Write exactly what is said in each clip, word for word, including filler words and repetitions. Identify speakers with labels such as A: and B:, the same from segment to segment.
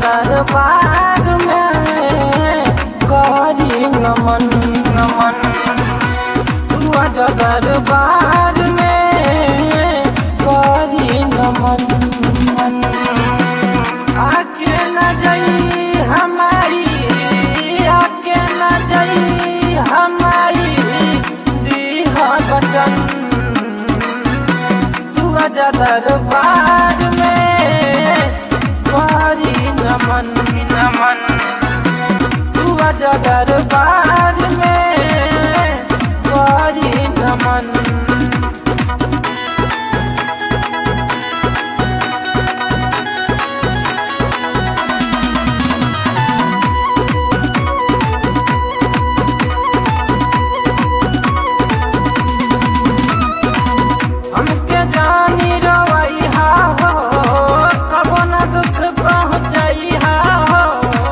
A: दरबार में करी नमन नमन। तू आजा दरबार में करी नमन नमन। आके न जाई हमारी, आके न जाई हमारी दीह बचन। तू आजा दरबार में करी नमन नमन। तू आजा दरबार में करी नमन। हमके जानी रवैया हो, कबो न दुख पहुँचैया हो।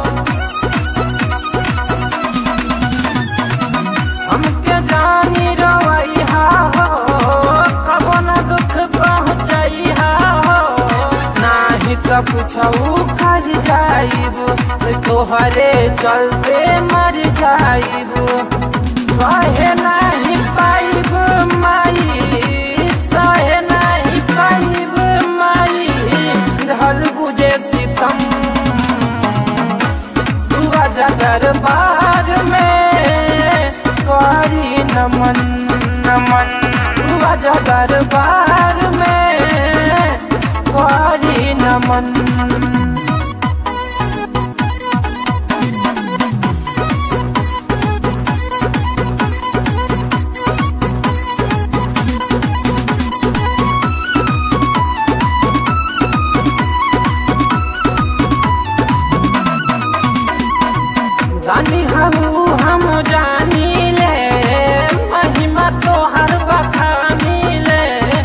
A: हमके जानी रवैया हो, कबो न दुख पहुँचैया हो। नाही त कुछऊ कर जाइब, तोहरे चलते मर जाइब। सहे नाही पाइब माई, सहे नहीं पाइब माई रहल बुझे सितम। तू आजा दरबार में करी नमन नमन। तू आजा दरबार में करी नमन। जानी हूँ हम जानी ले, महिमा तो हर बखानी ले।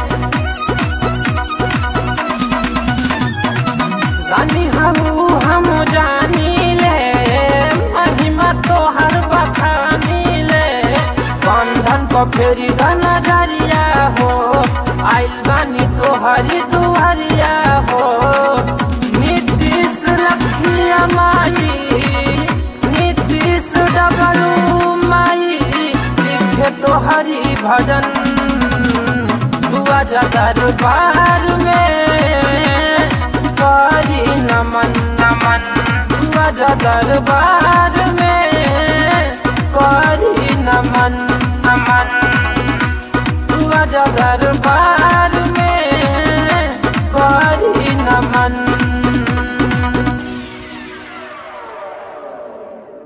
A: जानी हूँ हम जानी ले, महिमा तो हर बखानी ले। बंधन को फेरी का नजरिया हो, आइल बानी तो हरी दुहरिया हो। नीतीश लखिया माई, डबलू माई लिखे तो हरी भजन। तू आजा दरबार में करी नमन नमन। तू आजा दरबार